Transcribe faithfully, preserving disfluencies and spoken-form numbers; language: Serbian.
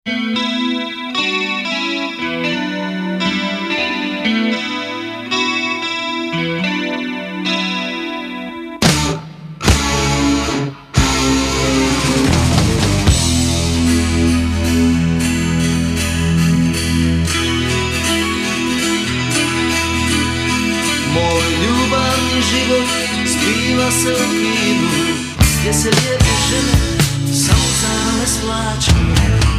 Život zbiva se u kinu, gdje se lijepe žene samo za nas plaćaju.